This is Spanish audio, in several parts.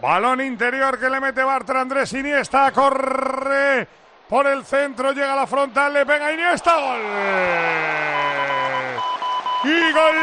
Balón interior que le mete Bartra, Andrés Iniesta, corre por el centro, llega a la frontal, le pega Iniesta, gol. Y gol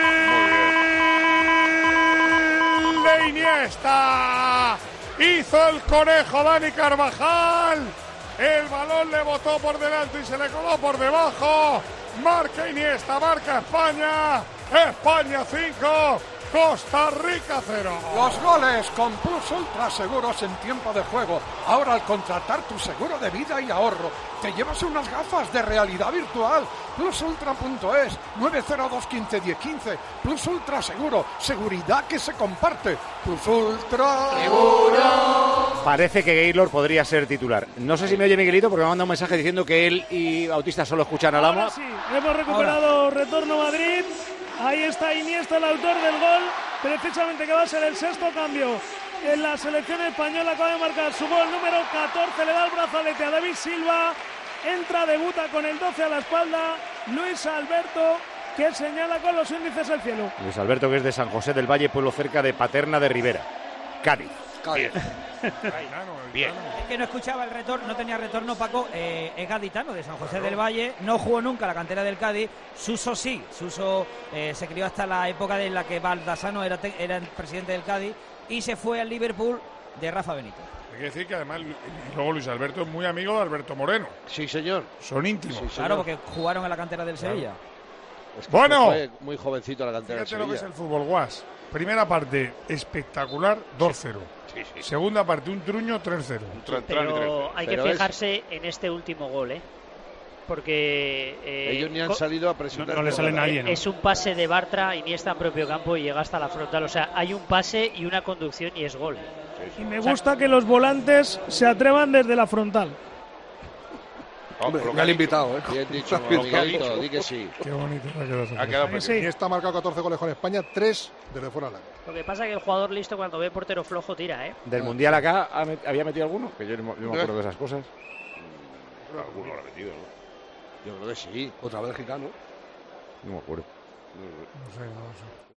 de Iniesta. Hizo el conejo Dani Carvajal. El balón le botó por delante y se le coló por debajo. Marca Iniesta, marca España. España 5, Costa Rica 0. Los goles con Plus Ultra Seguros en tiempo de juego. Ahora al contratar tu seguro de vida y ahorro, te llevas unas gafas de realidad virtual. Plusultra.es, 902 15 10 15. Plus Ultra Seguro, seguridad que se comparte. Plus Ultra Seguro. Parece que Gaylor podría ser titular. No sé si me oye Miguelito porque me ha mandado un mensaje diciendo que él y Bautista solo escuchan al amo. Ahora sí, hemos recuperado retorno Madrid. Ahí está Iniesta, el autor del gol, precisamente que va a ser el sexto cambio en la selección española. Acaba de marcar su gol número 14, le da el brazalete a David Silva, entra, debuta con el 12 a la espalda, Luis Alberto, que señala con los índices al cielo. Luis Alberto, que es de San José del Valle, pueblo cerca de Paterna de Ribera, Cádiz. Bien. Es que no escuchaba el retorno, no tenía retorno, Paco. Es gaditano de San José del Valle, no jugó nunca la cantera del Cádiz. Suso sí, Suso se crió hasta la época en la que Baldassano era el presidente del Cádiz y se fue al Liverpool de Rafa Benítez. Hay que decir que además luego Luis Alberto es muy amigo de Alberto Moreno. Sí, señor. Son íntimos. Sí, señor. Claro, porque jugaron en la cantera del Sevilla. Es que bueno, fue muy jovencito la cantera del fíjate lo que Sevilla. es el fútbol, Guas. Primera parte espectacular, 2-0. Sí. Segunda parte, un truño, 3-0. Pero hay que fijarse en este último gol, porque ellos ni han salido a presionar. No le sale nadie, ¿no? Es un pase de Bartra, Iniesta en propio campo y llega hasta la frontal. O sea, hay un pase y una conducción y es gol. Y me gusta que los volantes se atrevan desde la frontal. Hombre, me han invitado, Bien dicho, Miguelito, di que sí. Qué bonito Ha quedado Sí. Iniesta ha marcado 14 goles con España, 3 desde fuera del área. Lo que pasa es que el jugador listo cuando ve portero flojo tira, ¿Del Mundial acá había metido alguno? Que yo no me acuerdo de esas cosas. alguno lo ha metido, ¿no? Yo creo que sí. Otra Bélgica, ¿no? No me acuerdo. No sé.